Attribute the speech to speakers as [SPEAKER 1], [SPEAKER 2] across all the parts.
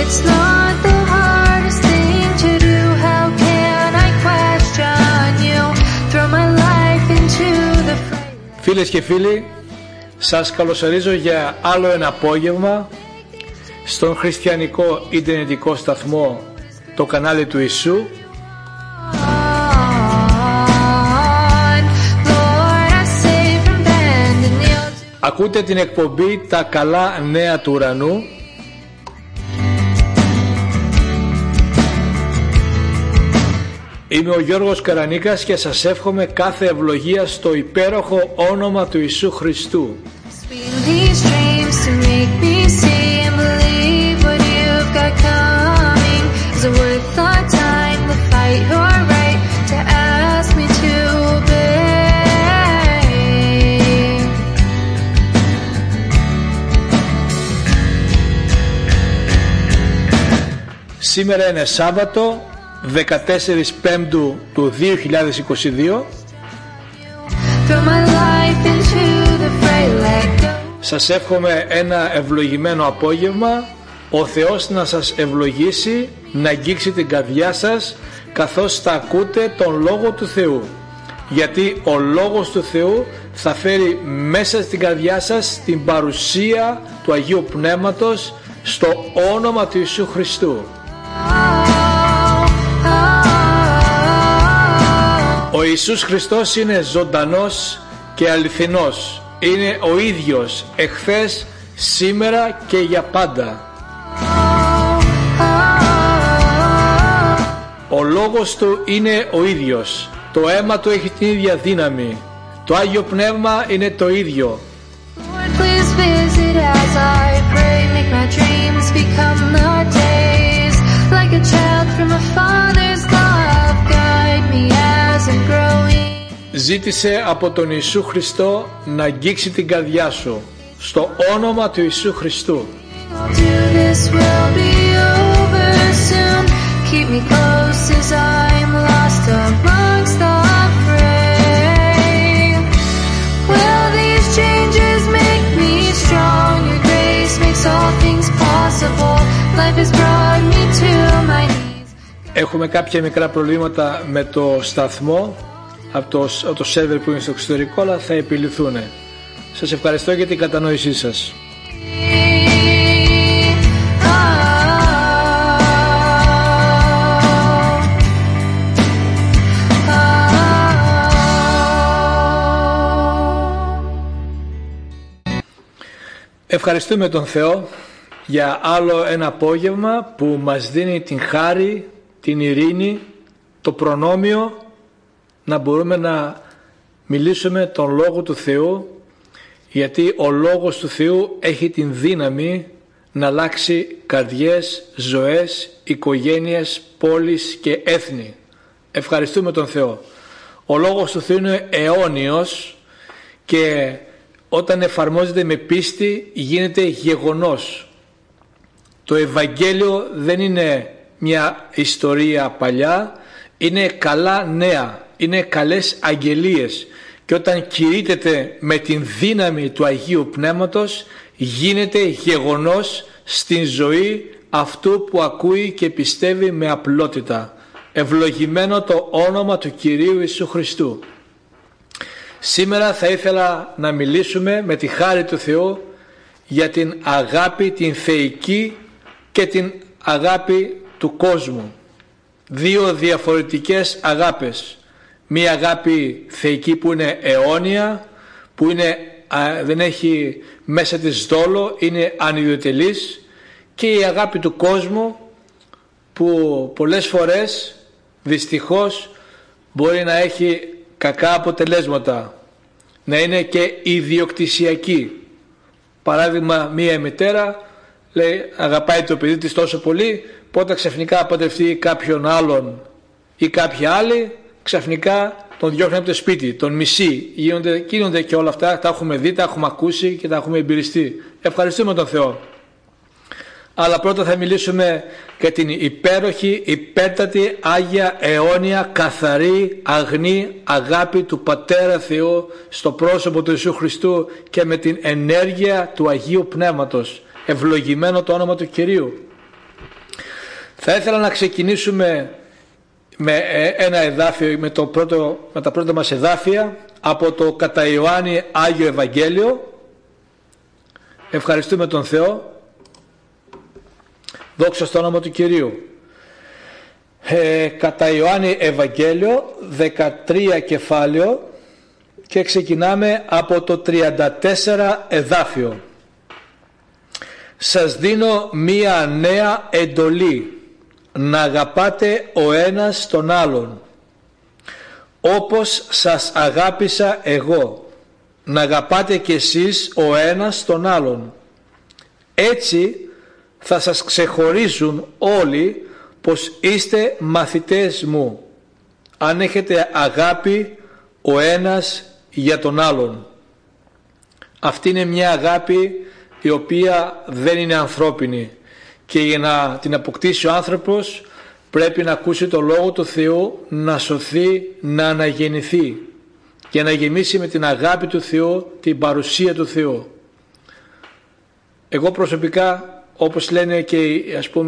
[SPEAKER 1] It's not the hardest thing to do. How can I question you? Throw my life into the fray.
[SPEAKER 2] Φίλες και φίλοι, σας καλωσορίζω για άλλο ένα απόγευμα στον χριστιανικό ιντερνετικό σταθμό, το κανάλι του Ιησού. Ακούτε την εκπομπή «Τα καλά νέα του ουρανού». Είμαι ο Γιώργος Καρανίκας και σας εύχομαι κάθε ευλογία στο υπέροχο όνομα του Ιησού Χριστού. Σήμερα είναι Σάββατο, 14 Πέμπτου του 2022. Σας εύχομαι ένα ευλογημένο απόγευμα. Ο Θεός να σας ευλογήσει, να αγγίξει την καρδιά σας καθώς θα ακούτε τον Λόγο του Θεού. Γιατί ο Λόγος του Θεού θα φέρει μέσα στην καρδιά σας την παρουσία του Αγίου Πνεύματος στο όνομα του Ιησού Χριστού. Ο Ιησούς Χριστός είναι ζωντανός και αληθινός. Είναι ο ίδιος εχθές, σήμερα και για πάντα. Ο λόγος του είναι ο ίδιος. Το αίμα του έχει την ίδια δύναμη. Το Άγιο Πνεύμα είναι το ίδιο. Ζήτησε από τον Ιησού Χριστό να αγγίξει την καρδιά σου στο όνομα του Ιησού Χριστού. Έχουμε κάποια μικρά προβλήματα με το σταθμό από το σερβερ που είναι στο εξωτερικό, αλλά θα επιληθούν. Σας ευχαριστώ για την κατανόησή σας. Ευχαριστούμε τον Θεό για άλλο ένα απόγευμα που μας δίνει την χάρη, την ειρήνη, το προνόμιο να μπορούμε να μιλήσουμε τον Λόγο του Θεού, γιατί ο Λόγος του Θεού έχει την δύναμη να αλλάξει καρδιές, ζωές, οικογένειες, πόλεις και έθνη. Ευχαριστούμε τον Θεό. Ο Λόγος του Θεού είναι αιώνιος και όταν εφαρμόζεται με πίστη γίνεται γεγονός. Το Ευαγγέλιο δεν είναι μια ιστορία παλιά, είναι καλά νέα. Είναι καλές αγγελίες και όταν κηρύττεται με την δύναμη του Αγίου Πνεύματος γίνεται γεγονός στην ζωή αυτού που ακούει και πιστεύει με απλότητα. Ευλογημένο το όνομα του Κυρίου Ιησού Χριστού. Σήμερα θα ήθελα να μιλήσουμε με τη χάρη του Θεού για την αγάπη την θεϊκή και την αγάπη του κόσμου. Δύο διαφορετικές αγάπες. Μία αγάπη θεϊκή που είναι αιώνια, που δεν έχει μέσα της δόλο, είναι ανιδιοτελής, και η αγάπη του κόσμου που πολλές φορές δυστυχώς μπορεί να έχει κακά αποτελέσματα, να είναι και ιδιοκτησιακή. Παράδειγμα, μία μητέρα λέει αγαπάει το παιδί της τόσο πολύ, πότε ξαφνικά παντρευτεί κάποιον άλλον ή κάποια άλλη, ξαφνικά τον διώχνει από το σπίτι, τον μισεί. Γίνονται και όλα αυτά, τα έχουμε δει, τα έχουμε ακούσει και τα έχουμε εμπειριστεί. Ευχαριστούμε τον Θεό. Αλλά πρώτα θα μιλήσουμε για την υπέροχη, υπέρτατη, άγια, αιώνια, καθαρή, αγνή αγάπη του Πατέρα Θεού στο πρόσωπο του Ιησού Χριστού και με την ενέργεια του Αγίου Πνεύματος. Ευλογημένο το όνομα του Κυρίου. Θα ήθελα να ξεκινήσουμε με ένα εδάφιο, με τα πρώτα μας εδάφια από το κατά Ιωάννη Άγιο Ευαγγέλιο. Ευχαριστούμε τον Θεό. Δόξα στο όνομα του Κυρίου. Κατά Ιωάννη Ευαγγέλιο 13 κεφάλαιο και ξεκινάμε από το 34 εδάφιο. Σας δίνω μία νέα εντολή, να αγαπάτε ο ένας τον άλλον όπως σας αγάπησα εγώ, να αγαπάτε κι εσείς ο ένας τον άλλον. Έτσι θα σας ξεχωρίζουν όλοι πως είστε μαθητές μου, αν έχετε αγάπη ο ένας για τον άλλον. Αυτή είναι μια αγάπη η οποία δεν είναι ανθρώπινη, και για να την αποκτήσει ο άνθρωπος πρέπει να ακούσει το Λόγο του Θεού, να σωθεί, να αναγεννηθεί και να γεμίσει με την αγάπη του Θεού, την παρουσία του Θεού. Εγώ προσωπικά, όπως λένε και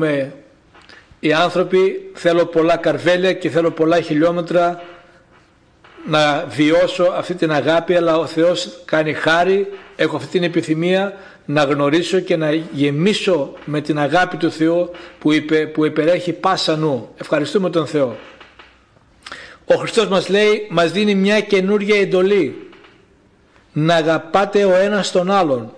[SPEAKER 2] οι άνθρωποι, θέλω πολλά καρβέλια και θέλω πολλά χιλιόμετρα να βιώσω αυτή την αγάπη, αλλά ο Θεός κάνει χάρη, έχω αυτή την επιθυμία να γνωρίσω και να γεμίσω με την αγάπη του Θεού που υπερέχει πάσα νου. Ευχαριστούμε τον Θεό. Ο Χριστός μας λέει, μας δίνει μια καινούργια εντολή, να αγαπάτε ο ένας τον άλλον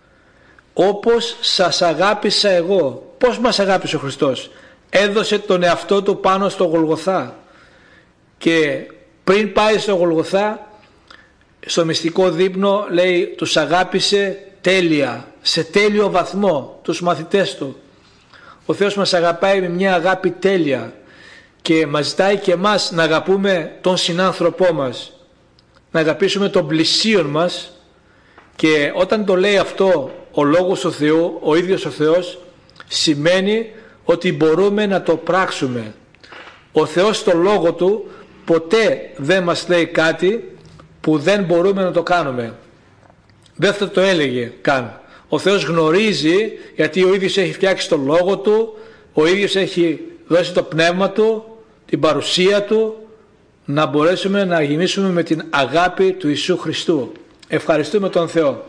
[SPEAKER 2] όπως σας αγάπησα εγώ. Πώς μας αγάπησε ο Χριστός? Έδωσε τον εαυτό του πάνω στο Γολγοθά, και πριν πάει στο Γολγοθά, στο μυστικό δείπνο, λέει, τους αγάπησε τέλεια, σε τέλειο βαθμό, τους μαθητές του. Ο Θεός μας αγαπάει με μια αγάπη τέλεια και μας ζητάει και εμάς να αγαπούμε τον συνάνθρωπό μας, να αγαπήσουμε τον πλησίον μας. Και όταν το λέει αυτό ο Λόγος του Θεού, ο ίδιος ο Θεός, σημαίνει ότι μπορούμε να το πράξουμε. Ο Θεός στο Λόγο Του ποτέ δεν μας λέει κάτι που δεν μπορούμε να το κάνουμε. Δεν θα το έλεγε καν. Ο Θεός γνωρίζει, γιατί ο ίδιος έχει φτιάξει το Λόγο Του, ο ίδιος έχει δώσει το πνεύμα Του, την παρουσία Του, να μπορέσουμε να γεμίσουμε με την αγάπη του Ιησού Χριστού. Ευχαριστούμε τον Θεό.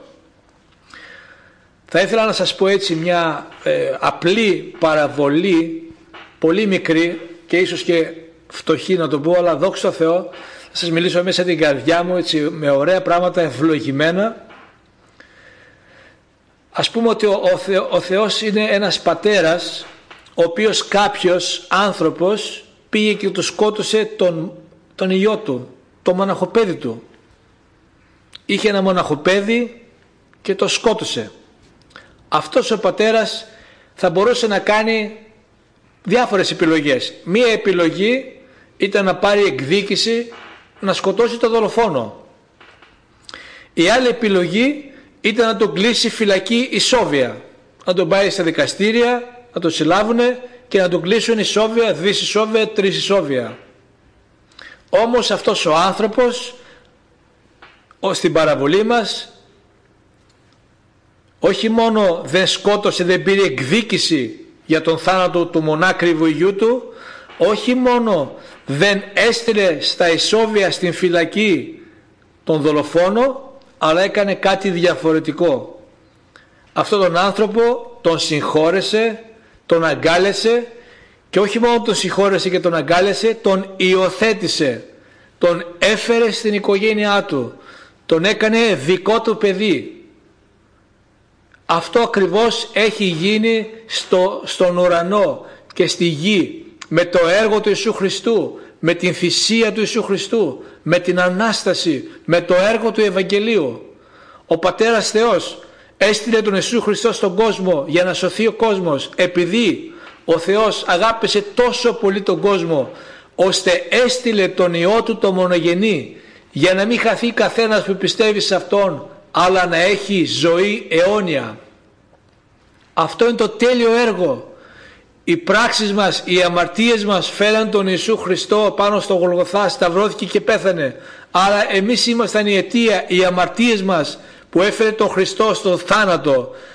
[SPEAKER 2] Θα ήθελα να σας πω έτσι μια απλή παραβολή, πολύ μικρή και ίσως και φτωχή να το πω, αλλά δόξα τω Θεώ, θα σας μιλήσω μέσα την καρδιά μου, έτσι, με ωραία πράγματα ευλογημένα. Ας πούμε ότι ο Θεός είναι ένας πατέρας, ο οποίος κάποιος άνθρωπος πήγε και του σκότωσε τον ιό του, το μοναχοπέδι του. Είχε ένα μοναχοπέδι και το σκότωσε. Αυτός ο πατέρας θα μπορούσε να κάνει διάφορες επιλογές. Μία επιλογή ήταν να πάρει εκδίκηση, να σκοτώσει το δολοφόνο. Η άλλη επιλογή ήταν να τον κλείσει φυλακή ισόβια, να τον πάει στα δικαστήρια, να τον συλλάβουν και να τον κλείσουν ισόβια, 2 ισόβια, 3 ισόβια. Όμως αυτός ο άνθρωπος, στην παραβολή μας, όχι μόνο δεν σκότωσε, δεν πήρε εκδίκηση για τον θάνατο του μονάκριβου γιού του, όχι μόνο δεν έστειλε στα ισόβια στην φυλακή τον δολοφόνο, αλλά έκανε κάτι διαφορετικό. Αυτόν τον άνθρωπο τον συγχώρεσε, τον αγκάλεσε, και όχι μόνο τον συγχώρεσε και τον αγκάλεσε, τον υιοθέτησε, τον έφερε στην οικογένειά του, τον έκανε δικό του παιδί. Αυτό ακριβώς έχει γίνει στον ουρανό και στη γη, με το έργο του Ιησού Χριστού, με την θυσία του Ιησού Χριστού, με την Ανάσταση, με το έργο του Ευαγγελίου. Ο Πατέρας Θεός έστειλε τον Ιησού Χριστό στον κόσμο για να σωθεί ο κόσμος, επειδή ο Θεός αγάπησε τόσο πολύ τον κόσμο, ώστε έστειλε τον Υιό Του το μονογενή, για να μην χαθεί καθένας που πιστεύει σε Αυτόν, αλλά να έχει ζωή αιώνια. Αυτό είναι το τέλειο έργο. Οι πράξεις μας, οι αμαρτίες μας φέραν τον Ιησού Χριστό πάνω στο Γολγοθά, σταυρώθηκε και πέθανε. Άρα εμείς ήμασταν η αιτία, οι αμαρτίες μας, που έφερε τον Χριστό στον θάνατο,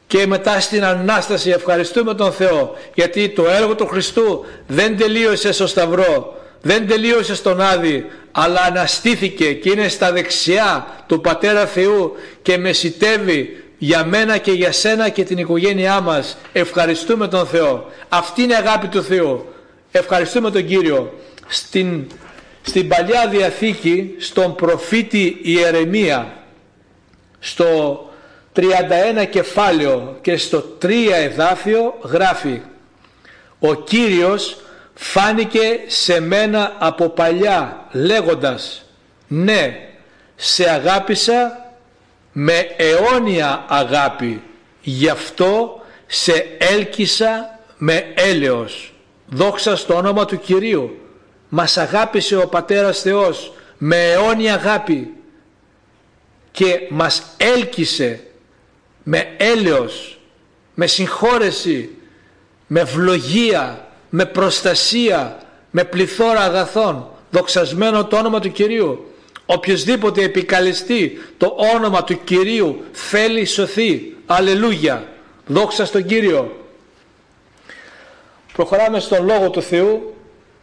[SPEAKER 2] και μετά στην Ανάσταση. Ευχαριστούμε τον Θεό, γιατί το έργο του Χριστού δεν τελείωσε στο Σταυρό, δεν τελείωσε στον Άδη, αλλά αναστήθηκε και είναι στα δεξιά του Πατέρα Θεού και μεσιτεύει για μένα και για σένα και την οικογένειά μας. Ευχαριστούμε τον Θεό. Αυτή είναι η αγάπη του Θεού. Ευχαριστούμε τον Κύριο. Στην Παλιά Διαθήκη, στον προφήτη Ιερεμία, στο 31 κεφάλαιο και στο 3 εδάφιο γράφει: «Ο Κύριος φάνηκε σε μένα από παλιά λέγοντας, ναι, σε αγάπησα με αιώνια αγάπη, γι' αυτό σε έλκυσα με έλεος». Δόξα στο όνομα του Κυρίου. Μας αγάπησε ο Πατέρας Θεός με αιώνια αγάπη και μας έλκυσε με έλεος, με συγχώρεση, με ευλογία, με προστασία, με πληθώρα αγαθών. Δοξασμένο το όνομα του Κυρίου. Οποιοσδήποτε επικαλεστεί το όνομα του Κυρίου θέλει σωθεί. Αλληλούια. Δόξα στον Κύριο. Προχωράμε στον Λόγο του Θεού,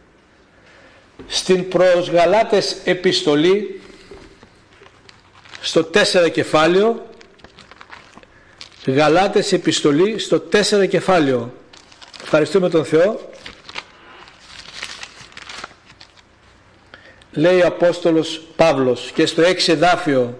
[SPEAKER 2] στην προς Γαλάτες επιστολή, στο 4 κεφάλαιο. Γαλάτες επιστολή στο 4 κεφάλαιο. Ευχαριστούμε τον Θεό. Λέει ο Απόστολος Παύλος και στο 6 εδάφιο: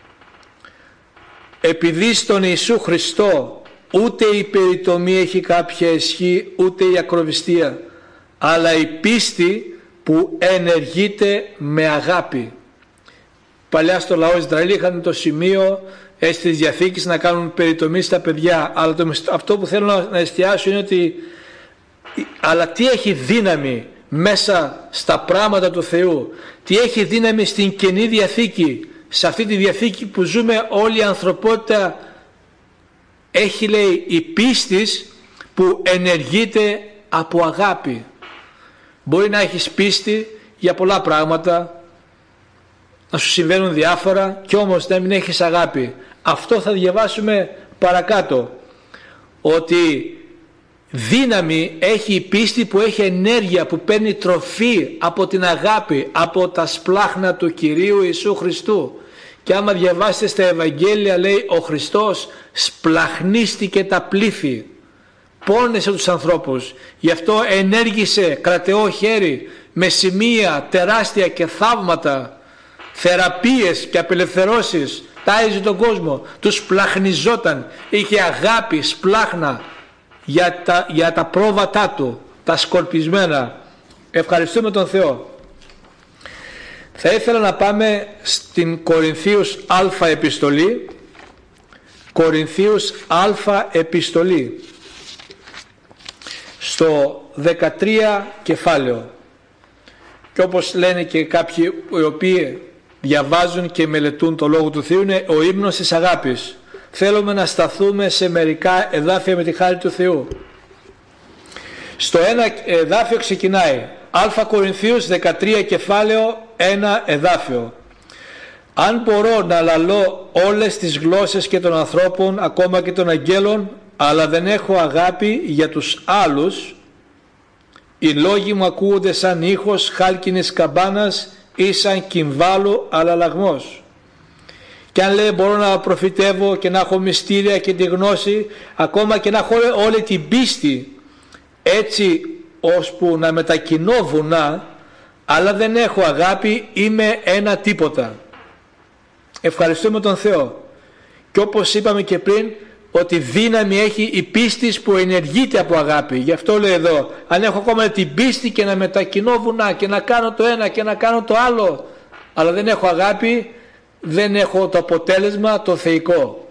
[SPEAKER 2] «Επειδή στον Ιησού Χριστό ούτε η περιτομή έχει κάποια ισχύ, ούτε η ακροβιστία, αλλά η πίστη που ενεργείται με αγάπη». Παλιά στο λαό Ισραήλ είχαν το σημείο της Διαθήκης να κάνουν περιτομή στα παιδιά, αλλά αυτό που θέλω να εστιάσω είναι ότι αλλά τι έχει δύναμη μέσα στα πράγματα του Θεού, τι έχει δύναμη στην Καινή Διαθήκη, σε αυτή τη Διαθήκη που ζούμε όλη η ανθρωπότητα. Έχει, λέει, η πίστη που ενεργείται από αγάπη. Μπορεί να έχεις πίστη για πολλά πράγματα, να σου συμβαίνουν διάφορα, και όμως να μην έχεις αγάπη. Αυτό θα διαβάσουμε παρακάτω, ότι δύναμη έχει η πίστη που έχει ενέργεια, που παίρνει τροφή από την αγάπη, από τα σπλάχνα του Κυρίου Ιησού Χριστού. Και άμα διαβάσετε στα Ευαγγέλια, λέει, ο Χριστός σπλαχνίστηκε τα πλήθη, πόνεσε τους ανθρώπους, γι' αυτό ενέργησε κρατεό χέρι με σημεία τεράστια και θαύματα, θεραπείες και απελευθερώσεις, τάιζε τον κόσμο, τους σπλαχνιζόταν, είχε αγάπη, σπλάχνα για τα πρόβατά του, τα σκορπισμένα. Ευχαριστούμε τον Θεό. Θα ήθελα να πάμε στην Κορινθίους Α επιστολή, Κορινθίους Α επιστολή, στο 13 κεφάλαιο. Και όπως λένε και κάποιοι οι οποίοι διαβάζουν και μελετούν το Λόγο του Θεού, είναι ο ύμνος της αγάπης. Θέλουμε να σταθούμε σε μερικά εδάφια με τη χάρη του Θεού. Στο ένα εδάφιο ξεκινάει Α Κορινθίους 13 κεφάλαιο 1 εδάφιο: «Αν μπορώ να λαλώ όλες τις γλώσσες και των ανθρώπων, ακόμα και των αγγέλων, αλλά δεν έχω αγάπη για τους άλλους, οι λόγοι μου ακούγονται σαν ήχος χάλκινης καμπάνας ή σαν κυμβάλου αλλαλαγμός. Και αν λέει μπορώ να προφητεύω και να έχω μυστήρια και τη γνώση, ακόμα και να έχω όλη την πίστη, έτσι ώσπου να μετακινώ βουνά, αλλά δεν έχω αγάπη, είμαι ένα τίποτα». Ευχαριστούμε τον Θεό. Και όπως είπαμε και πριν, ότι δύναμη έχει η πίστη που ενεργείται από αγάπη. Γι' αυτό λέει εδώ, αν έχω ακόμα την πίστη και να μετακινώ βουνά και να κάνω το ένα και να κάνω το άλλο, αλλά δεν έχω αγάπη, δεν έχω το αποτέλεσμα το θεϊκό.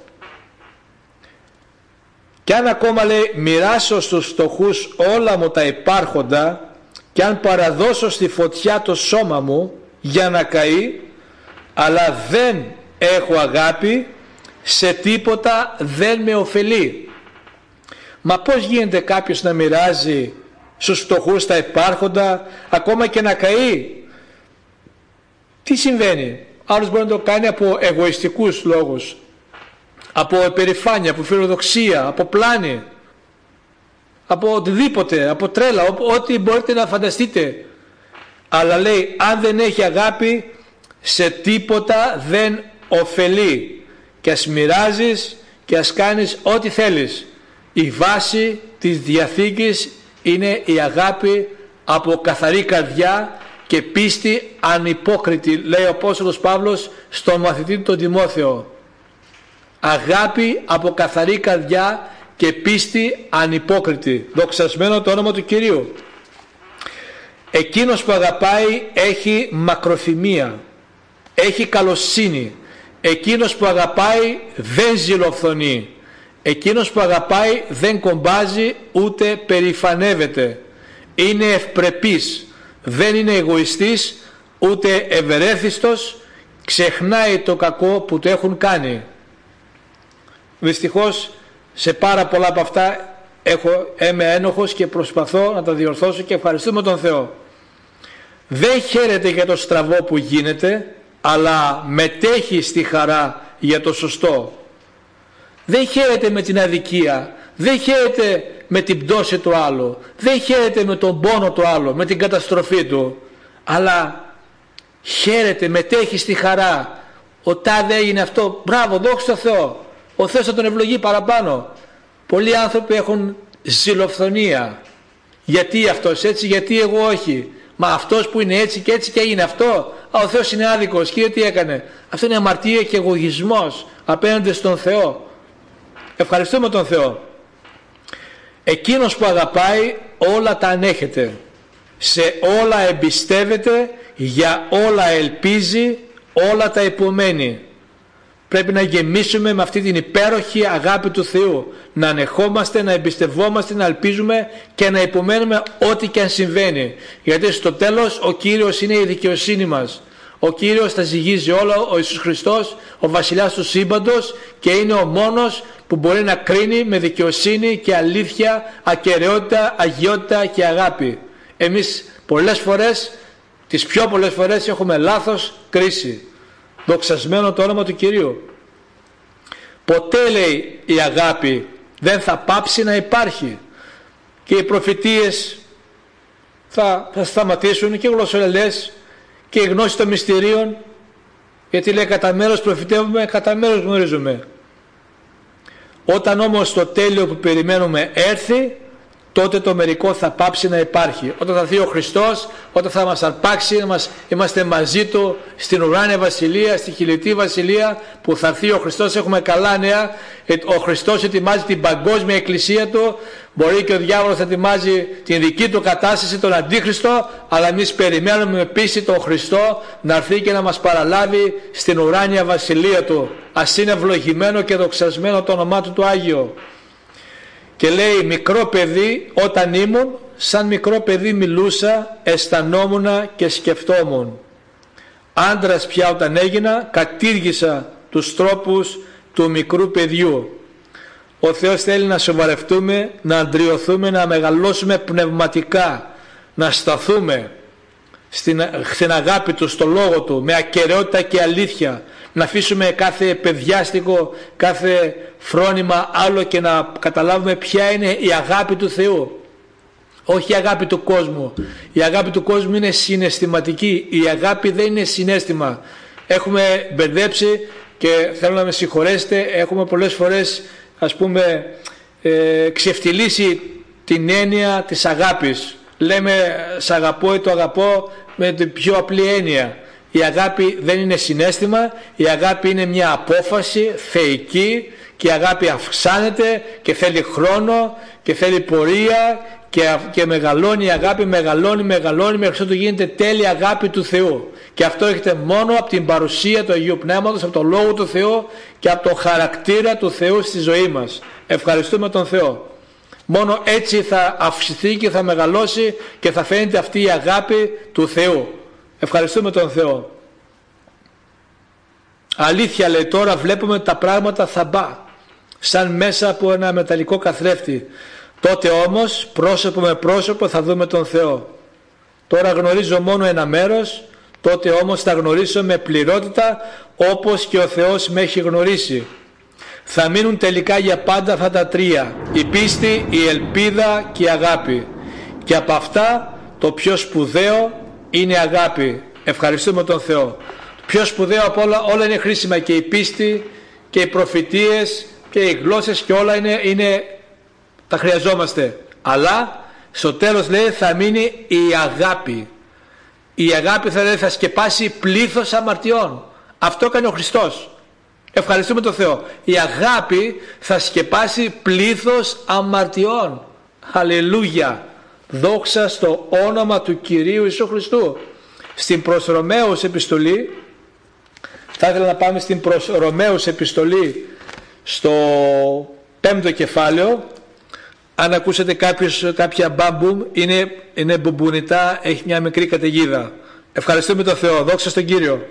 [SPEAKER 2] Και αν ακόμα λέει μοιράσω στους φτωχούς όλα μου τα υπάρχοντα, και αν παραδώσω στη φωτιά το σώμα μου για να καεί, αλλά δεν έχω αγάπη, σε τίποτα δεν με ωφελεί. Μα πώς γίνεται κάποιος να μοιράζει στους φτωχούς τα υπάρχοντα, ακόμα και να καεί? Τι συμβαίνει? Άλλος μπορεί να το κάνει από εγωιστικούς λόγους, από υπερηφάνεια, από φιλοδοξία, από πλάνη, από οτιδήποτε, από τρέλα, ό,τι μπορείτε να φανταστείτε. Αλλά λέει, αν δεν έχει αγάπη, σε τίποτα δεν ωφελεί. Και ας μοιράζεις και ας κάνεις ό,τι θέλεις. Η βάση της Διαθήκης είναι η αγάπη από καθαρή καρδιά και πίστη ανυπόκριτη, λέει ο Απόστολος Παύλος στον μαθητή του τον Τιμόθεο. Αγάπη από καθαρή καρδιά και πίστη ανυπόκριτη. Δοξασμένο το όνομα του Κυρίου. Εκείνος που αγαπάει έχει μακροθυμία, έχει καλοσύνη. Εκείνος που αγαπάει δεν ζηλοφθονεί. Εκείνος που αγαπάει δεν κομπάζει ούτε περηφανεύεται. Είναι ευπρεπής, δεν είναι εγωιστής ούτε ευερέθιστος, ξεχνάει το κακό που το έχουν κάνει. Δυστυχώς σε πάρα πολλά από αυτά είμαι ένοχος και προσπαθώ να τα διορθώσω και ευχαριστούμε τον Θεό. Δεν χαίρεται για το στραβό που γίνεται, αλλά μετέχει στη χαρά για το σωστό. Δεν χαίρεται με την αδικία, δεν χαίρεται με την πτώση του άλλου, δεν χαίρεται με τον πόνο του άλλου, με την καταστροφή του, αλλά χαίρεται, μετέχει στη χαρά. Ο τάδε έγινε αυτό, μπράβο, δόξα τω Θεώ, ο Θεός θα τον ευλογεί παραπάνω. Πολλοί άνθρωποι έχουν ζηλοφθονία. Γιατί αυτός έτσι, γιατί εγώ όχι? Μα αυτός που είναι έτσι και έγινε αυτό, ο Θεός είναι άδικος, κύριε τι έκανε? Αυτό είναι αμαρτία και εγωισμός απέναντι στον Θεό. Ευχαριστούμε τον Θεό. Εκείνος που αγαπάει όλα τα ανέχεται, σε όλα εμπιστεύεται, για όλα ελπίζει, όλα τα υπομένει. Πρέπει να γεμίσουμε με αυτή την υπέροχη αγάπη του Θεού, να ανεχόμαστε, να εμπιστευόμαστε, να ελπίζουμε και να υπομένουμε ό,τι και αν συμβαίνει, γιατί στο τέλος ο Κύριος είναι η δικαιοσύνη μας. Ο Κύριος τα ζυγίζει όλα, ο Ιησούς Χριστός, ο βασιλιάς του σύμπαντος, και είναι ο μόνος που μπορεί να κρίνει με δικαιοσύνη και αλήθεια, ακεραιότητα, αγιότητα και αγάπη. Εμείς πολλές φορές, τις πιο πολλές φορές, έχουμε λάθος κρίση. Δοξασμένο το όνομα του Κυρίου. Ποτέ, λέει, η αγάπη δεν θα πάψει να υπάρχει, και οι προφητείες θα σταματήσουν, και οι γλωσσολελές και η γνώση των μυστηρίων, γιατί λέει κατά μέρος προφητεύουμε, κατά μέρος γνωρίζουμε. Όταν όμως το τέλειο που περιμένουμε έρθει, τότε το μερικό θα πάψει να υπάρχει. Όταν θα έρθει ο Χριστός, όταν θα μας αρπάξει, είμαστε μαζί Του στην ουράνια βασιλεία, στη χιλιτή βασιλεία που θα έρθει ο Χριστός. Έχουμε καλά νέα. Ο Χριστός ετοιμάζει την παγκόσμια εκκλησία Του. Μπορεί και ο διάβολος θα ετοιμάζει την δική του κατάσταση, τον Αντίχριστο, αλλά εμείς περιμένουμε με πίστη τον Χριστό να έρθει και να μας παραλάβει στην ουράνια βασιλεία Του. Ας είναι ευλογημένο και δοξασμένο το όνομά Του το Άγιο. Και λέει, μικρό παιδί όταν ήμουν, σαν μικρό παιδί μιλούσα, αισθανόμουνα και σκεφτόμουν. Άντρας πια όταν έγινα, κατήργησα τους τρόπους του μικρού παιδιού. Ο Θεός θέλει να σοβαρευτούμε, να αντριωθούμε, να μεγαλώσουμε πνευματικά, να σταθούμε στην αγάπη Του, στο Λόγο Του, με ακεραιότητα και αλήθεια, να αφήσουμε κάθε παιδιάστικο, κάθε φρόνημα άλλο και να καταλάβουμε ποια είναι η αγάπη του Θεού. Όχι η αγάπη του κόσμου. Η αγάπη του κόσμου είναι συναισθηματική. Η αγάπη δεν είναι συναίσθημα. Έχουμε μπερδέψει, και θέλω να με συγχωρέσετε, έχουμε πολλές φορές, ας πούμε, ξεφτυλίσει την έννοια της αγάπης. Λέμε σ' αγαπώ ή το αγαπώ με την πιο απλή έννοια. Η αγάπη δεν είναι συναίσθημα, η αγάπη είναι μια απόφαση θεϊκή, και η αγάπη αυξάνεται και θέλει χρόνο και θέλει πορεία, και μεγαλώνει η αγάπη, μεγαλώνει μέχρι ότου γίνεται τέλεια αγάπη του Θεού. Και αυτό έχετε μόνο από την παρουσία του Αγίου Πνεύματος, από τον Λόγο του Θεού και από τον χαρακτήρα του Θεού στη ζωή μας. Ευχαριστούμε τον Θεό. Μόνο έτσι θα αυξηθεί και θα μεγαλώσει και θα φαίνεται αυτή η αγάπη του Θεού. Ευχαριστούμε τον Θεό. Αλήθεια, λέει, τώρα βλέπουμε τα πράγματα θαμπά, σαν μέσα από ένα μεταλλικό καθρέφτη. Τότε όμως πρόσωπο με πρόσωπο θα δούμε τον Θεό. Τώρα γνωρίζω μόνο ένα μέρος, τότε όμως θα γνωρίσω με πληρότητα, όπως και ο Θεός με έχει γνωρίσει. Θα μείνουν τελικά για πάντα αυτά τα τρία: η πίστη, η ελπίδα και η αγάπη. Και από αυτά το πιο σπουδαίο είναι η αγάπη. Ευχαριστούμε τον Θεό. Το πιο σπουδαίο από όλα είναι χρήσιμα, και η πίστη και οι προφητείες και οι γλώσσες και όλα τα χρειαζόμαστε. Αλλά στο τέλος λέει θα μείνει η αγάπη. Η αγάπη θα σκεπάσει πλήθος αμαρτιών. Αυτό έκανε ο Χριστός. Ευχαριστούμε τον Θεό. Η αγάπη θα σκεπάσει πλήθος αμαρτιών. Αλληλούια. Δόξα στο όνομα του Κυρίου Ιησού Χριστού. Στην προς Ρωμαίους επιστολή, θα ήθελα να πάμε στην προς Ρωμαίους επιστολή στο 5ο κεφάλαιο. Αν ακούσετε κάποια μπαμπούμ, είναι μπουμπουνιτά, έχει μια μικρή καταιγίδα. Ευχαριστούμε τον Θεό. Δόξα στον Κύριο.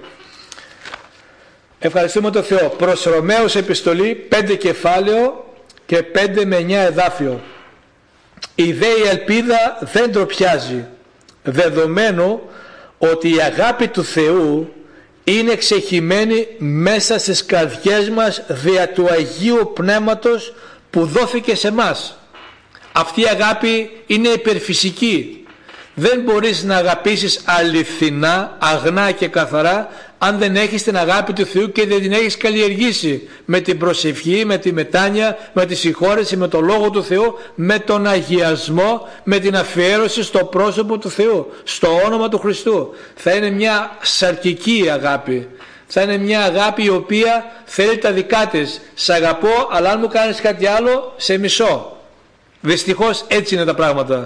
[SPEAKER 2] Ευχαριστούμε τον Θεό. Προς Ρωμαίους επιστολή 5 κεφάλαιο και 5 με 9 εδάφιο. Η δε η ελπίδα δεν ντροπιάζει, δεδομένου ότι η αγάπη του Θεού είναι ξεχυμένη μέσα στις καρδιές μας δια του Αγίου Πνεύματος που δόθηκε σε μας. Αυτή η αγάπη είναι υπερφυσική. Δεν μπορείς να αγαπήσεις αληθινά, αγνά και καθαρά αν δεν έχεις την αγάπη του Θεού και δεν την έχεις καλλιεργήσει με την προσευχή, με τη μετάνοια, με τη συγχώρεση, με τον Λόγο του Θεού, με τον αγιασμό, με την αφιέρωση στο πρόσωπο του Θεού, στο όνομα του Χριστού. Θα είναι μια σαρκική αγάπη. Θα είναι μια αγάπη η οποία θέλει τα δικά της. Σ' αγαπώ, αλλά αν μου κάνεις κάτι άλλο, σε μισώ. Δυστυχώς έτσι είναι τα πράγματα.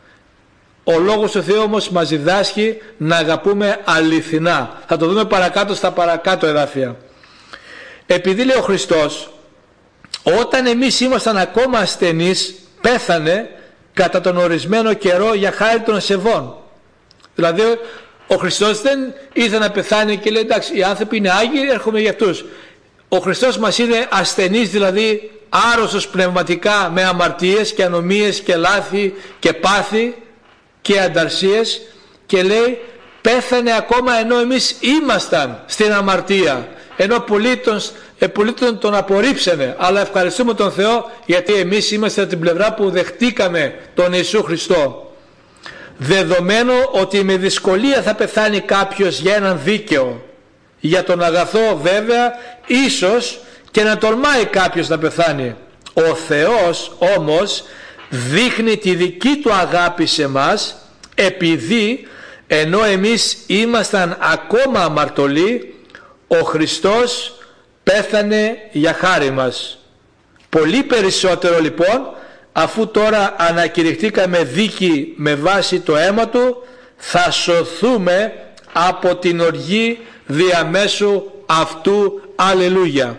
[SPEAKER 2] Ο Λόγος του Θεού όμως μας διδάσκει να αγαπούμε αληθινά. Θα το δούμε παρακάτω στα παρακάτω εδάφια. Επειδή λέει ο Χριστός, όταν εμείς ήμασταν ακόμα ασθενείς, πέθανε κατά τον ορισμένο καιρό για χάρη των ασεβών. Δηλαδή ο Χριστός δεν ήθελε να πεθάνει και λέει εντάξει, οι άνθρωποι είναι άγιοι, έρχομαι για αυτούς. Ο Χριστός μας είναι ασθενείς, δηλαδή άρρωστος πνευματικά, με αμαρτίες και ανομίες και λάθη και πάθη και ανταρσίες, και λέει πέθανε ακόμα ενώ εμείς ήμασταν στην αμαρτία, ενώ πολλοί τον απορρίψανε, αλλά ευχαριστούμε τον Θεό γιατί εμείς είμαστε από την πλευρά που δεχτήκαμε τον Ιησού Χριστό. Δεδομένου ότι με δυσκολία θα πεθάνει κάποιος για έναν δίκαιο, για τον αγαθό βέβαια ίσως και να τολμάει κάποιος να πεθάνει. Ο Θεός όμως δείχνει τη δική του αγάπη σε μας, επειδή ενώ εμείς ήμασταν ακόμα αμαρτωλοί, ο Χριστός πέθανε για χάρη μας. Πολύ περισσότερο λοιπόν, αφού τώρα ανακηρυχθήκαμε δίκη με βάση το αίμα του, θα σωθούμε από την οργή διαμέσου αυτού. Αλληλούια.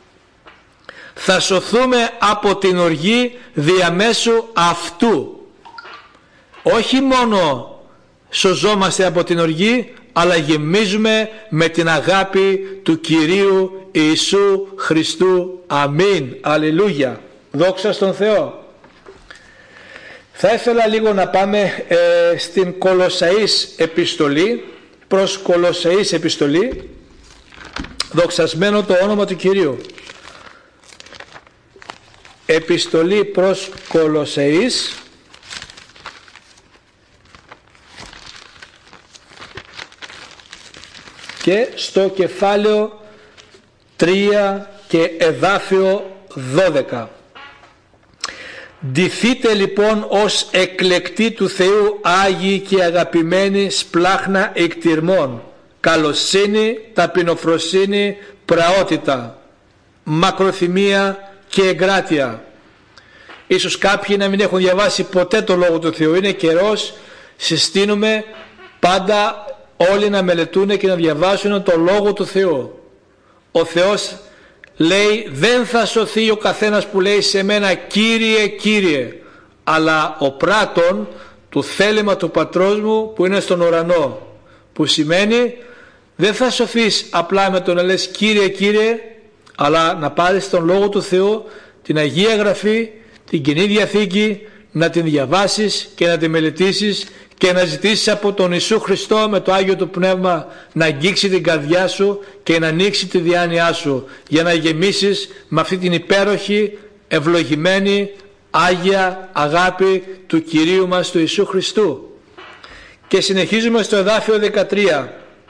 [SPEAKER 2] Θα σωθούμε από την οργή διαμέσου αυτού. Όχι μόνο σωζόμαστε από την οργή, αλλά γεμίζουμε με την αγάπη του Κυρίου Ιησού Χριστού. Αμήν. Αλληλούια. Δόξα στον Θεό. Θα ήθελα λίγο να πάμε στην Κολοσσαείς επιστολή, προς Κολοσσαείς επιστολή, δοξασμένο το όνομα του Κυρίου. Επιστολή προς Κολοσσαείς, και στο κεφάλαιο 3 και εδάφιο 12. Ντυθείτε λοιπόν ως εκλεκτοί του Θεού, άγιοι και αγαπημένοι, σπλάχνα εκτιρμών, καλοσύνη, ταπεινοφροσύνη, πραότητα, μακροθυμία και εγκράτεια. Ίσως κάποιοι να μην έχουν διαβάσει ποτέ το Λόγο του Θεού. Είναι καιρός, συστήνουμε πάντα όλοι να μελετούν και να διαβάσουν το Λόγο του Θεού. Ο Θεός λέει δεν θα σωθεί ο καθένας που λέει σε μένα Κύριε, Κύριε, αλλά ο πράτων του θέλημα του Πατρός μου που είναι στον ουρανό, που σημαίνει δεν θα σωθείς απλά με το να λες Κύριε, Κύριε, αλλά να πάρεις τον Λόγο του Θεού, την Αγία Γραφή, την Καινή Διαθήκη, να την διαβάσεις και να την μελετήσεις και να ζητήσεις από τον Ιησού Χριστό με το Άγιο του Πνεύμα να αγγίξει την καρδιά σου και να ανοίξει τη διάνοιά σου για να γεμίσεις με αυτή την υπέροχη, ευλογημένη, Άγια αγάπη του Κυρίου μας του Ιησού Χριστού. Και συνεχίζουμε στο εδάφιο 13.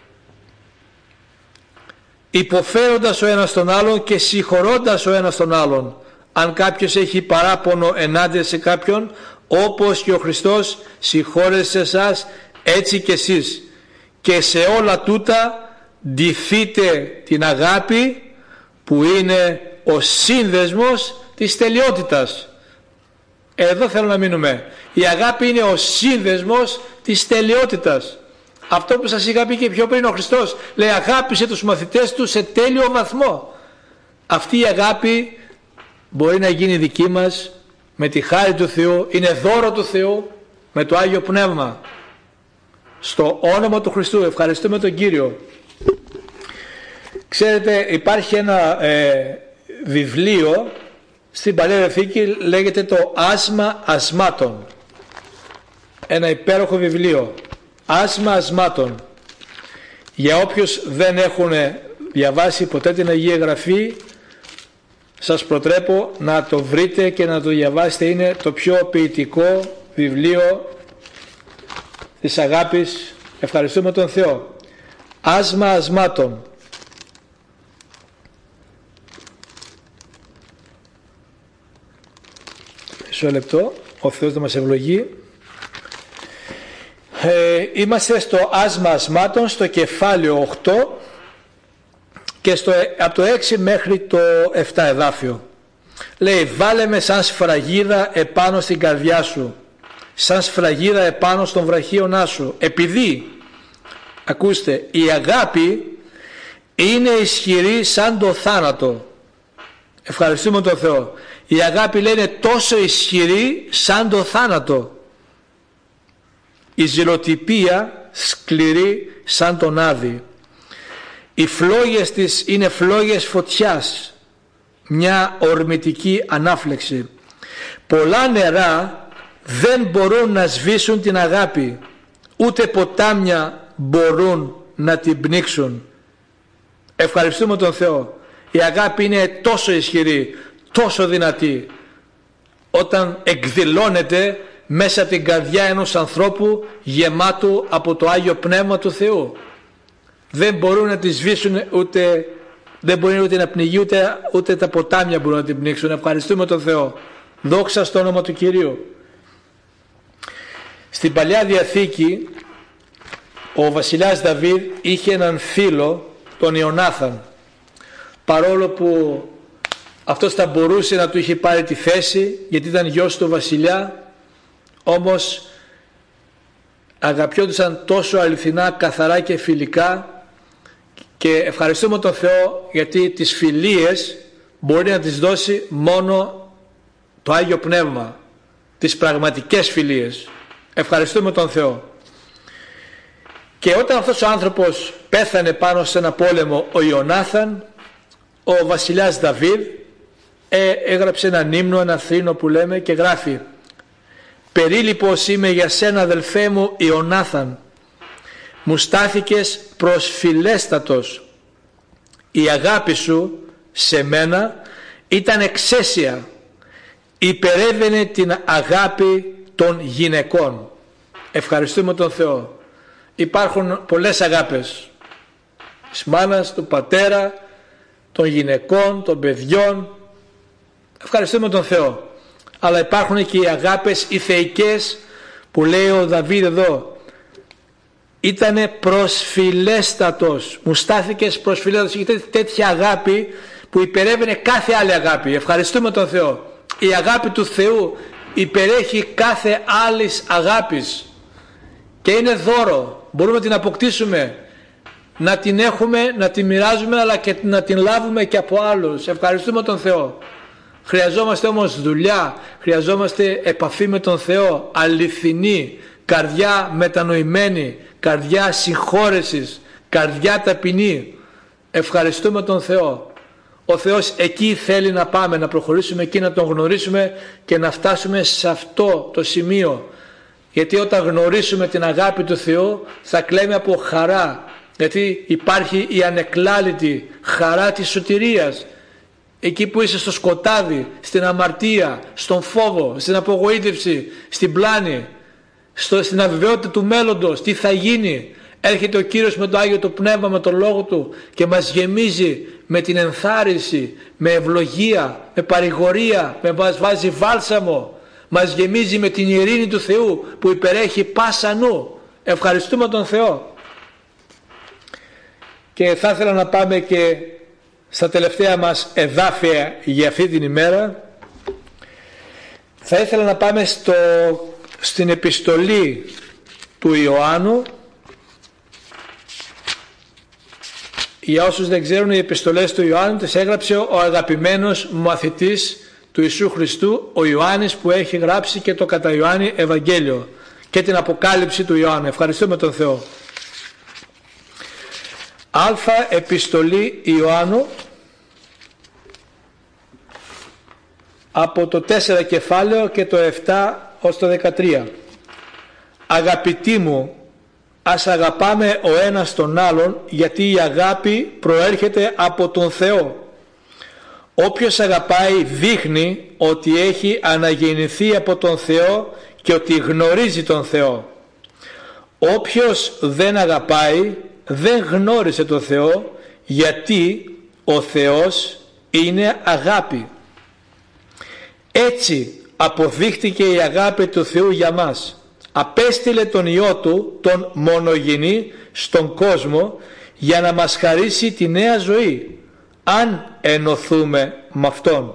[SPEAKER 2] Υποφέροντας ο ένας τον άλλον και συγχωρώντας ο ένας τον άλλον, αν κάποιος έχει παράπονο ενάντια σε κάποιον, όπως και ο Χριστός συγχώρεσε εσάς, έτσι και εσείς. Και σε όλα τούτα ντυθείτε την αγάπη, που είναι ο σύνδεσμος της τελειότητας. Εδώ θέλω να μείνουμε. Η αγάπη είναι ο σύνδεσμος της τελειότητας. Αυτό που σας είχα πει και πιο πριν, ο Χριστός λέει αγάπησε τους μαθητές του σε τέλειο βαθμό. Αυτή η αγάπη μπορεί να γίνει δική μας με τη χάρη του Θεού, είναι δώρο του Θεού με το Άγιο Πνεύμα. Στο όνομα του Χριστού ευχαριστούμε τον Κύριο. Ξέρετε, υπάρχει ένα βιβλίο στην Παλαιά Διαθήκη, λέγεται το Άσμα Ασμάτων. Ένα υπέροχο βιβλίο, Άσμα Ασμάτων. Για όποιους δεν έχουν διαβάσει ποτέ την Αγία Γραφή, σας προτρέπω να το βρείτε και να το διαβάσετε. Είναι το πιο ποιητικό βιβλίο της αγάπης. Ευχαριστούμε τον Θεό. Άσμα Ασμάτων. Μισό λεπτό, ο Θεός να μας ευλογεί. Είμαστε στο Άσμα Ασμάτων, στο κεφάλαιο 8 και από το 6 μέχρι το 7 εδάφιο. Λέει, βάλε με σαν σφραγίδα επάνω στην καρδιά σου, σαν σφραγίδα επάνω στον βραχίονά σου, επειδή, ακούστε, η αγάπη είναι ισχυρή σαν το θάνατο. Ευχαριστούμε τον Θεό. Η αγάπη, λέει, είναι τόσο ισχυρή σαν το θάνατο. Η ζηλοτυπία σκληρή σαν τον άδη. Οι φλόγες της είναι φλόγες φωτιάς, μια ορμητική ανάφλεξη. Πολλά νερά δεν μπορούν να σβήσουν την αγάπη, ούτε ποτάμια μπορούν να την πνίξουν. Ευχαριστούμε τον Θεό. Η αγάπη είναι τόσο ισχυρή, τόσο δυνατή, όταν εκδηλώνεται μέσα από την καρδιά ενός ανθρώπου γεμάτου από το Άγιο Πνεύμα του Θεού. Δεν μπορούν να τη σβήσουν, δεν μπορεί ούτε να πνιγεί, ούτε τα ποτάμια μπορούν να την πνίξουν. Ευχαριστούμε τον Θεό. Δόξα στο όνομα του Κυρίου. Στην Παλιά Διαθήκη ο βασιλιάς Δαβίδ είχε έναν φίλο, τον Ιωνάθαν. Παρόλο που αυτός θα μπορούσε να του είχε πάρει τη θέση, γιατί ήταν γιος του βασιλιά, όμως αγαπιόντουσαν τόσο αληθινά, καθαρά και φιλικά, και ευχαριστούμε τον Θεό γιατί τις φιλίες μπορεί να τις δώσει μόνο το Άγιο Πνεύμα, τις πραγματικές φιλίες. Ευχαριστούμε τον Θεό. Και όταν αυτός ο άνθρωπος πέθανε πάνω σε ένα πόλεμο, ο Ιωνάθαν, ο βασιλιάς Δαβίδ έγραψε έναν ύμνο, ένα θρήνο που λέμε, και γράφει: «Περίλυπος είμαι για σένα, αδελφέ μου Ιωνάθαν, μου στάθηκες προσφυλέστατος. Η αγάπη σου σε μένα ήταν εξαίσια, υπερέβαινε την αγάπη των γυναικών». Ευχαριστούμε τον Θεό. Υπάρχουν πολλές αγάπες, της μάνας, του πατέρα, των γυναικών, των παιδιών. Ευχαριστούμε τον Θεό. Αλλά υπάρχουν και οι αγάπες οι θεϊκές που λέει ο Δαβίδ εδώ. Ήτανε προσφυλέστατος, μου στάθηκες προσφυλέστατος. Είχε τέτοια αγάπη που υπερεύαινε κάθε άλλη αγάπη. Ευχαριστούμε τον Θεό. Η αγάπη του Θεού υπερέχει κάθε άλλης αγάπης και είναι δώρο. Μπορούμε να την αποκτήσουμε, να την έχουμε, να την μοιράζουμε, αλλά και να την λάβουμε και από άλλους. Ευχαριστούμε τον Θεό. Χρειαζόμαστε όμως δουλειά, χρειαζόμαστε επαφή με τον Θεό, αληθινή, καρδιά μετανοημένη, καρδιά συγχώρεσης, καρδιά ταπεινή. Ευχαριστούμε τον Θεό. Ο Θεός εκεί θέλει να πάμε, να προχωρήσουμε εκεί, να Τον γνωρίσουμε και να φτάσουμε σε αυτό το σημείο. Γιατί όταν γνωρίσουμε την αγάπη του Θεού θα κλαίμε από χαρά, γιατί υπάρχει η ανεκλάλητη χαρά της σωτηρίας. Εκεί που είσαι στο σκοτάδι, στην αμαρτία, στον φόβο, στην απογοήτευση, στην πλάνη, στην αβεβαιότητα του μέλλοντος, τι θα γίνει, έρχεται ο Κύριος με το Άγιο το Πνεύμα, με τον Λόγο Του και μας γεμίζει με την ενθάρρυνση, με ευλογία, με παρηγορία, μας βάζει βάλσαμο, μας γεμίζει με την ειρήνη του Θεού που υπερέχει πάσα νου. Ευχαριστούμε τον Θεό. Και θα ήθελα να πάμε και στα τελευταία μας εδάφια για αυτή την ημέρα. Θα ήθελα να πάμε στην επιστολή του Ιωάννου. Για όσους δεν ξέρουν, οι επιστολές του Ιωάννου τις έγραψε ο αγαπημένος μαθητής του Ιησού Χριστού, ο Ιωάννης, που έχει γράψει και το κατά Ιωάννη Ευαγγέλιο και την Αποκάλυψη του Ιωάννου. Ευχαριστούμε τον Θεό. Αλφα επιστολή Ιωάννου, από το 4 κεφάλαιο και το 7 ως το 13. Αγαπητοί μου, ας αγαπάμε ο ένας τον άλλον, γιατί η αγάπη προέρχεται από τον Θεό. Όποιος αγαπάει δείχνει ότι έχει αναγεννηθεί από τον Θεό και ότι γνωρίζει τον Θεό. Όποιος δεν αγαπάει δεν γνώρισε τον Θεό, γιατί ο Θεός είναι αγάπη. Έτσι αποδείχτηκε η αγάπη του Θεού για μας. Απέστειλε τον Υιό Του, τον μονογενή, στον κόσμο για να μας χαρίσει τη νέα ζωή, αν ενωθούμε με Αυτόν.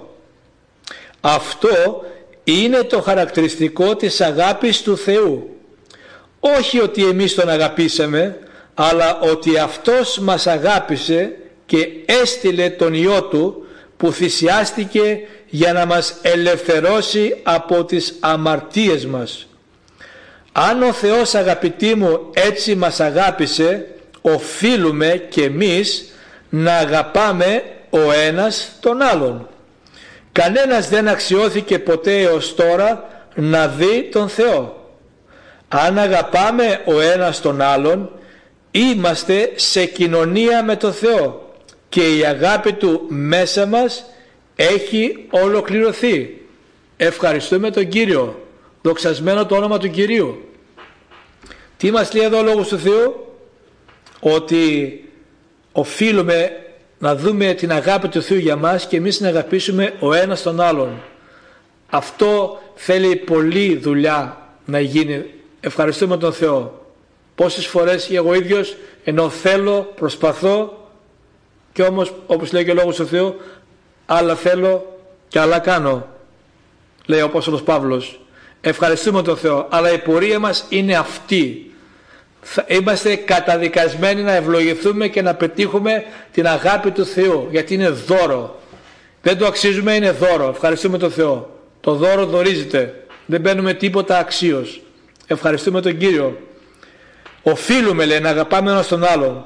[SPEAKER 2] Αυτό είναι το χαρακτηριστικό της αγάπης του Θεού. Όχι ότι εμείς Τον αγαπήσαμε, αλλά ότι Αυτός μας αγάπησε και έστειλε τον Υιό Του, που θυσιάστηκε για να μας ελευθερώσει από τις αμαρτίες μας. Αν ο Θεός, αγαπητοί μου, έτσι μας αγάπησε, οφείλουμε και εμείς να αγαπάμε ο ένας τον άλλον. Κανένας δεν αξιώθηκε ποτέ έως τώρα να δει τον Θεό. Αν αγαπάμε ο ένας τον άλλον, είμαστε σε κοινωνία με τον Θεό και η αγάπη Του μέσα μας έχει ολοκληρωθεί. Ευχαριστούμε τον Κύριο. Δοξασμένο το όνομα του Κυρίου. Τι μας λέει εδώ ο Λόγος του Θεού? Ότι οφείλουμε να δούμε την αγάπη του Θεού για μας και εμείς να αγαπήσουμε ο ένας τον άλλον. Αυτό θέλει πολλή δουλειά να γίνει. Ευχαριστούμε τον Θεό. Πόσες φορές εγώ ίδιος, ενώ θέλω, προσπαθώ, και όμως, όπως λέει και ο Λόγος του Θεού, άλλα θέλω και άλλα κάνω, λέει ο Απόστολος Παύλος. Ευχαριστούμε τον Θεό, αλλά η πορεία μας είναι αυτή. Είμαστε καταδικασμένοι να ευλογηθούμε και να πετύχουμε την αγάπη του Θεού, γιατί είναι δώρο. Δεν το αξίζουμε, είναι δώρο. Ευχαριστούμε τον Θεό. Το δώρο δωρίζεται. Δεν παίρνουμε τίποτα αξίως. Ευχαριστούμε τον Κύριο. Οφείλουμε, λέει, να αγαπάμε ένας τον άλλον.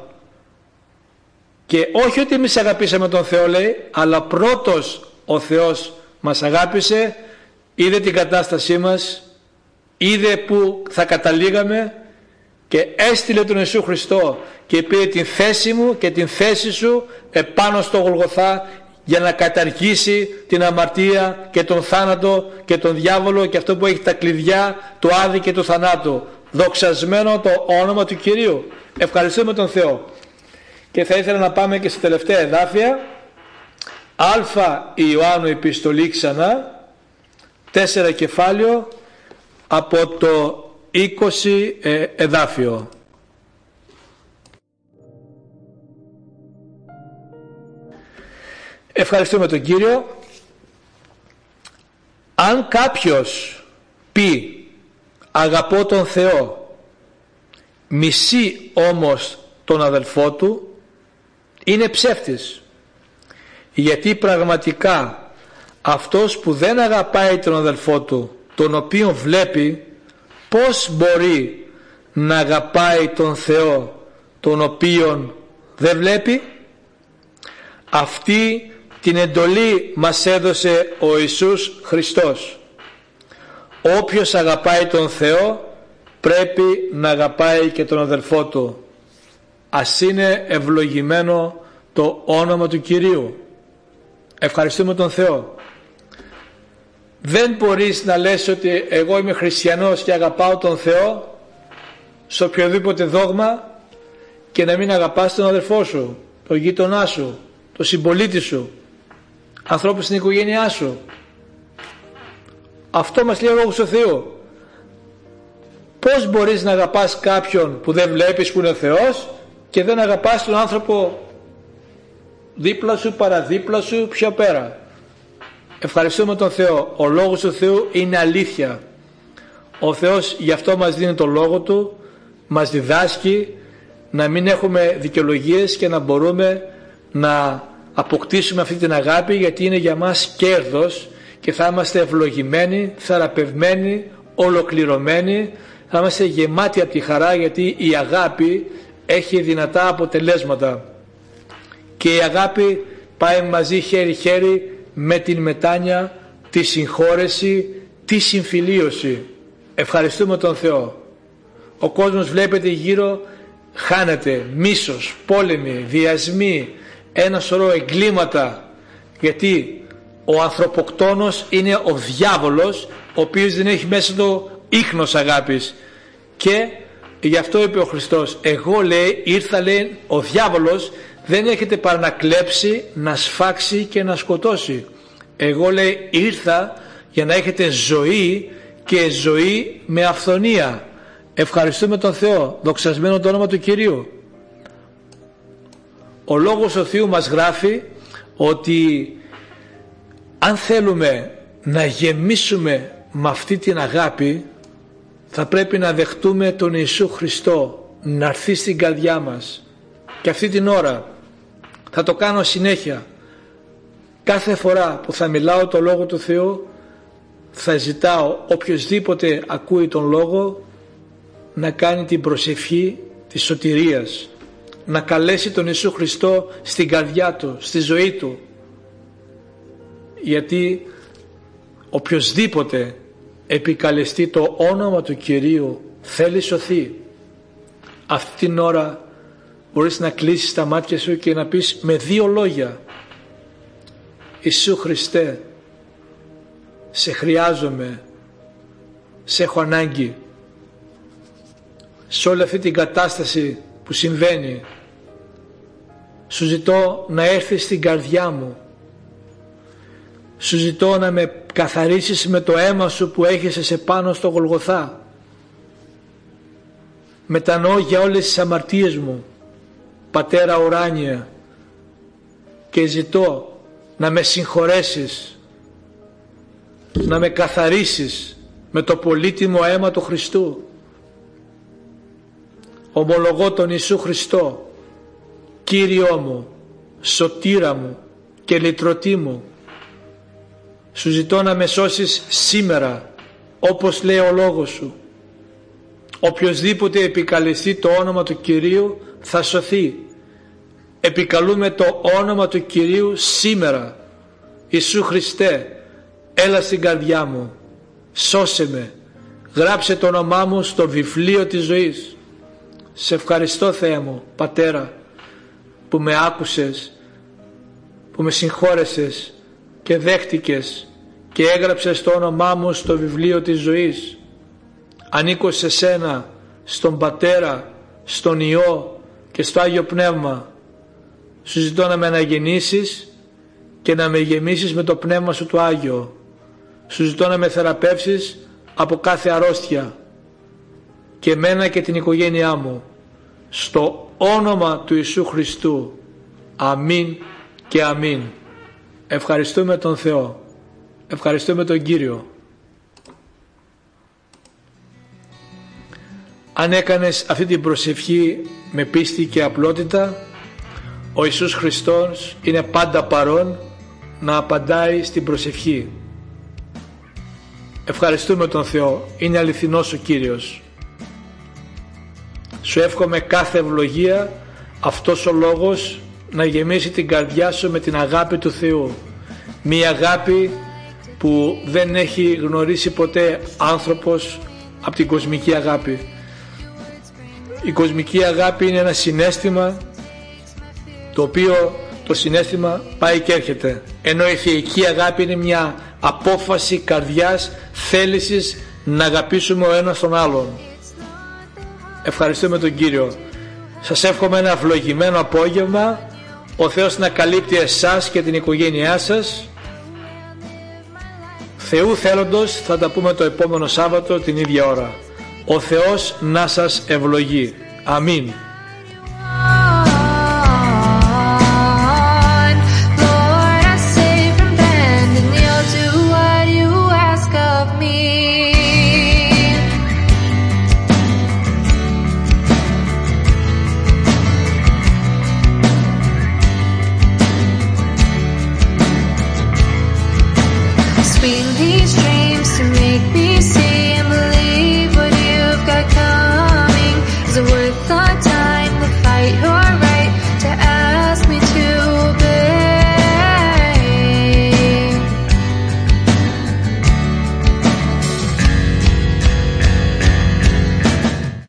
[SPEAKER 2] Και όχι ότι εμείς αγαπήσαμε τον Θεό, λέει, αλλά πρώτος ο Θεός μας αγάπησε, είδε την κατάστασή μας, είδε που θα καταλήγαμε και έστειλε τον Ιησού Χριστό και πήρε την θέση μου και την θέση σου επάνω στο Γολγοθά για να καταργήσει την αμαρτία και τον θάνατο και τον διάβολο και αυτό που έχει τα κλειδιά του άδη και του θανάτου. Δοξασμένο το όνομα του Κυρίου. Ευχαριστούμε τον Θεό. Και θα ήθελα να πάμε και στη τελευταία εδάφια. Αλφα Ιωάννου επιστολή ξανά, 4 κεφάλαιο, από το 20 εδάφιο. Ευχαριστούμε τον Κύριο. Αν κάποιος πει αγαπώ τον Θεό, μισεί όμως τον αδελφό του, είναι ψεύτης. Γιατί πραγματικά αυτός που δεν αγαπάει τον αδελφό του, τον οποίον βλέπει, πώς μπορεί να αγαπάει τον Θεό, τον οποίον δεν βλέπει? Αυτοί Την εντολή μας έδωσε ο Ιησούς Χριστός. Όποιος αγαπάει τον Θεό πρέπει να αγαπάει και τον αδελφό του. Ας είναι ευλογημένο το όνομα του Κυρίου. Ευχαριστούμε τον Θεό. Δεν μπορείς να λες ότι εγώ είμαι χριστιανός και αγαπάω τον Θεό σε οποιοδήποτε δόγμα και να μην αγαπάς τον αδελφό σου, τον γείτονά σου, τον συμπολίτη σου, ανθρώπους στην οικογένειά σου. Αυτό μας λέει ο Λόγος του Θεού. Πώς μπορείς να αγαπάς κάποιον που δεν βλέπεις που είναι ο Θεός και δεν αγαπάς τον άνθρωπο δίπλα σου, παραδίπλα σου, πιο πέρα? Ευχαριστούμε τον Θεό. Ο Λόγος του Θεού είναι αλήθεια. Ο Θεός γι' αυτό μας δίνει το Λόγο Του, μας διδάσκει να μην έχουμε δικαιολογίες και να μπορούμε να αποκτήσουμε αυτή την αγάπη, γιατί είναι για μας κέρδος και θα είμαστε ευλογημένοι, θεραπευμένοι, ολοκληρωμένοι, θα είμαστε γεμάτοι από τη χαρά, γιατί η αγάπη έχει δυνατά αποτελέσματα και η αγάπη πάει μαζί χέρι-χέρι με την μετάνοια, τη συγχώρεση, τη συμφιλίωση. Ευχαριστούμε τον Θεό. Ο κόσμος βλέπετε γύρω χάνεται, μίσος, πόλεμοι, βιασμοί, ένα σωρό εγκλήματα, γιατί ο ανθρωποκτόνος είναι ο διάβολος, ο οποίος δεν έχει μέσα του ίχνος αγάπης, και γι' αυτό είπε ο Χριστός, εγώ λέει ήρθα, λέει, ο διάβολος δεν έχετε παρά να κλέψει, να σφάξει και να σκοτώσει. Εγώ λέει ήρθα για να έχετε ζωή και ζωή με αυθονία. Ευχαριστούμε τον Θεό, δοξασμένο το όνομα του Κυρίου. Ο Λόγος του Θεού μας γράφει ότι αν θέλουμε να γεμίσουμε με αυτή την αγάπη, θα πρέπει να δεχτούμε τον Ιησού Χριστό να έρθει στην καρδιά μας. Και αυτή την ώρα θα το κάνω συνέχεια. Κάθε φορά που θα μιλάω το Λόγο του Θεού, θα ζητάω οποιοσδήποτε ακούει τον Λόγο να κάνει την προσευχή της σωτηρίας, να καλέσει τον Ιησού Χριστό στην καρδιά του, στη ζωή του, γιατί οποιοσδήποτε επικαλεστεί το όνομα του Κυρίου θέλει σωθεί. Αυτή την ώρα μπορείς να κλείσεις τα μάτια σου και να πεις με δύο λόγια, Ιησού Χριστέ, σε χρειάζομαι, σε έχω ανάγκη. Σε όλη αυτή την κατάσταση που συμβαίνει, σου ζητώ να έρθεις στην καρδιά μου. Σου ζητώ να με καθαρίσεις με το αίμα σου που έχεσαι πάνω στο Γολγοθά. Μετανοώ για όλες τις αμαρτίες μου, Πατέρα ουράνια, και ζητώ να με συγχωρέσεις, να με καθαρίσεις με το πολύτιμο αίμα του Χριστού. Ομολογώ τον Ιησού Χριστό, Κύριό μου, σωτήρα μου και λυτρωτή μου. Σου ζητώ να με σώσεις σήμερα, όπως λέει ο Λόγος σου. Οποιοσδήποτε επικαλεστεί το όνομα του Κυρίου θα σωθεί. Επικαλούμε το όνομα του Κυρίου σήμερα. Ιησού Χριστέ, έλα στην καρδιά μου, σώσε με, γράψε το όνομά μου στο βιβλίο της ζωής. Σε ευχαριστώ Θεέ μου, Πατέρα, που με άκουσες, που με συγχώρεσες και δέχτηκες και έγραψες το όνομά μου στο βιβλίο της ζωής. Ανήκω σε σένα, στον Πατέρα, στον Υιό και στο Άγιο Πνεύμα. Σου ζητώ να με αναγεννήσεις και να με γεμίσεις με το Πνεύμα σου το Άγιο. Σου ζητώ να με θεραπεύσεις από κάθε αρρώστια και εμένα και την οικογένειά μου, στο όνομα του Ιησού Χριστού. Αμήν και αμήν. Ευχαριστούμε τον Θεό, ευχαριστούμε τον Κύριο. Αν έκανες αυτή την προσευχή με πίστη και απλότητα, ο Ιησούς Χριστός είναι πάντα παρόν να απαντάει στην προσευχή. Ευχαριστούμε τον Θεό, είναι αληθινός ο Κύριος. Σου εύχομαι κάθε ευλογία, αυτός ο λόγος να γεμίσει την καρδιά σου με την αγάπη του Θεού. Μια αγάπη που δεν έχει γνωρίσει ποτέ άνθρωπος από την κοσμική αγάπη. Η κοσμική αγάπη είναι ένα συναίσθημα το οποίο το συναίσθημα πάει και έρχεται, ενώ η θεϊκή αγάπη είναι μια απόφαση καρδιάς, θέλησης να αγαπήσουμε ο ένας τον άλλον. Ευχαριστούμε τον Κύριο. Σας εύχομαι ένα ευλογημένο απόγευμα. Ο Θεός να καλύπτει εσάς και την οικογένειά σας. Θεού θέλοντος θα τα πούμε το επόμενο Σάββατο την ίδια ώρα. Ο Θεός να σας ευλογεί. Αμήν.